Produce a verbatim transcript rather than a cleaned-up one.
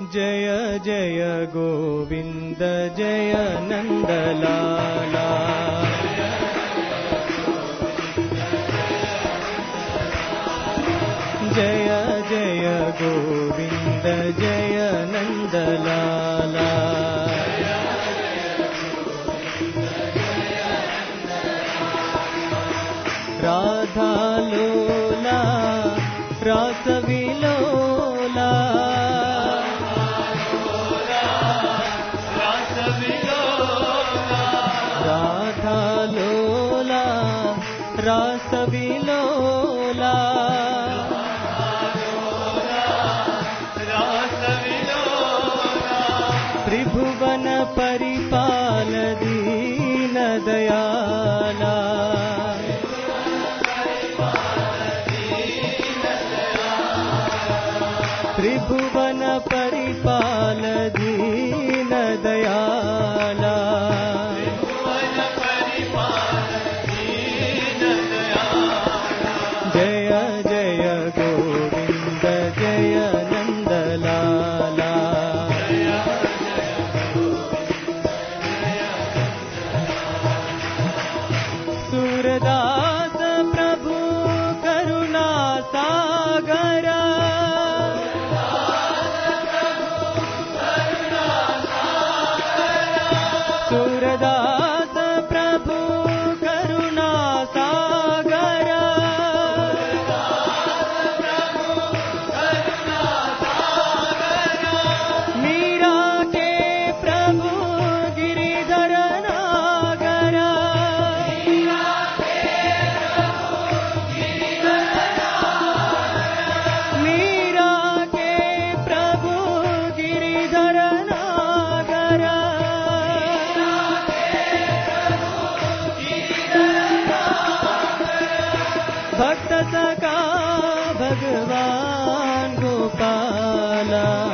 जय जय गोविंद जय नंदलाला जय जय गोविंद जय नंदलाला राधा लोला रासविलोला राधा लोला रासविलोला त्रिभुवन परिपाल दीन दयाला त्रिभुवन परिपाल दीन दयाला जय जय गोविंद जय नंदलाला सूरदास प्रभु करुणा सागर सूरदास प्रभु करुणा सागर मीरा के प्रभु गिरिधर नागर मीरा के प्रभु गिरिधर नागर भक्त सका भगवान गोपाला